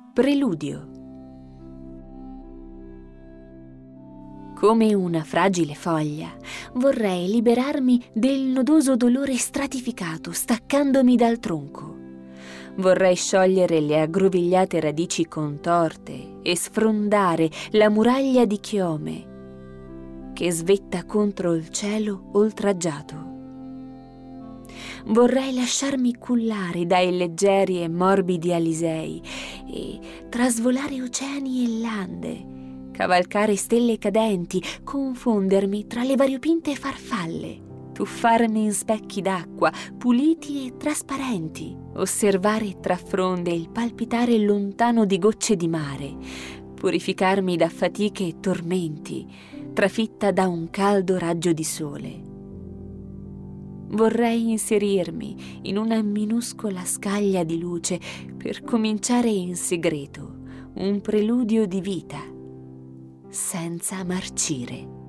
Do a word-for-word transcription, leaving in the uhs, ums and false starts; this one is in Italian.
Preludio. Come una fragile foglia, vorrei liberarmi del nodoso dolore stratificato staccandomi dal tronco. Vorrei sciogliere le aggrovigliate radici contorte e sfrondare la muraglia di chiome che svetta contro il cielo oltraggiato. Vorrei lasciarmi cullare dai leggeri e morbidi alisei e trasvolare oceani e lande, cavalcare stelle cadenti, confondermi tra le variopinte farfalle, tuffarmi in specchi d'acqua puliti e trasparenti, osservare tra fronde il palpitare lontano di gocce di mare, purificarmi da fatiche e tormenti, trafitta da un caldo raggio di sole. Vorrei inserirmi in una minuscola scaglia di luce per cominciare in segreto un preludio di vita senza marcire.